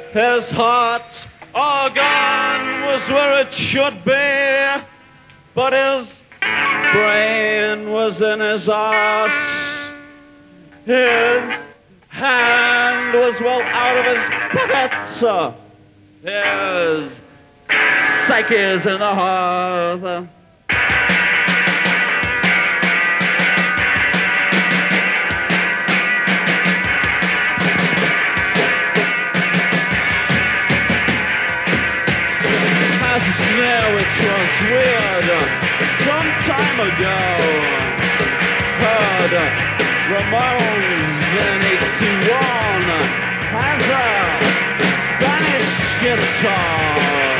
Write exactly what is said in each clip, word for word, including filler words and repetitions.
His heart, organ was where it should be, but his brain was in his arse. His hand was well out of his pocket. His psyche is in the heart. Snare which was weird some time ago. Heard Ramones in eighty-one has a Spanish guitar.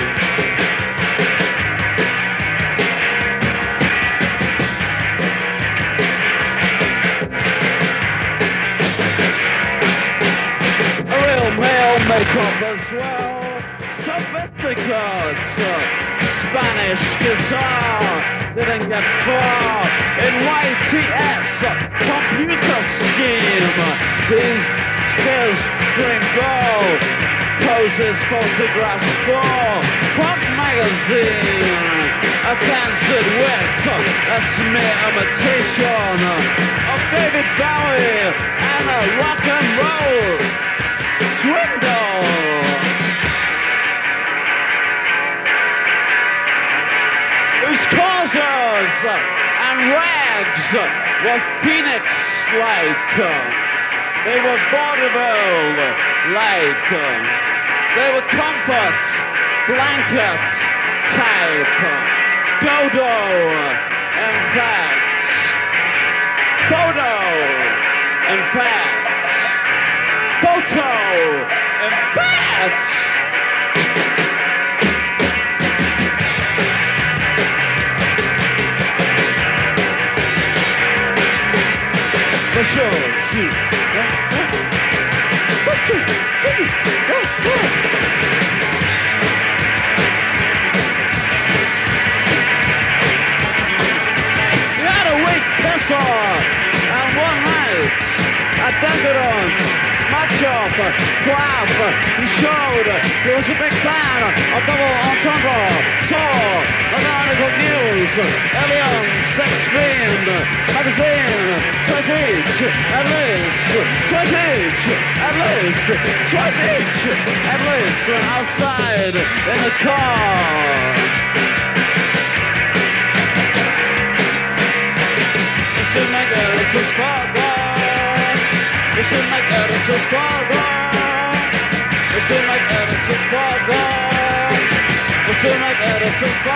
A real male makeup as well. Sophisticated Spanish guitar didn't get far in Y T S computer scheme. These kids drink gold, poses photographs for Pop magazine. A cancered wit, that's mere imitation of David Bowie and a rock and roll swindle. Whose causes and rags were phoenix-like. They were vaudeville-like. They were comfort blanket type. Dodo and facts. Photo and facts. Photo and facts. For sure, you. We had a weak piss off, and one night at Decadence, Machop, Quaff, he showed he was a big fan of double entendre, saw the article news, Alien, Sex Fiend, magazine, twice each, at least, twice each, at least, twice each, at least, went outside in the car. You should make it to Chicago. You should make it to Chicago. You should make it to Chicago. You should make it to Chicago.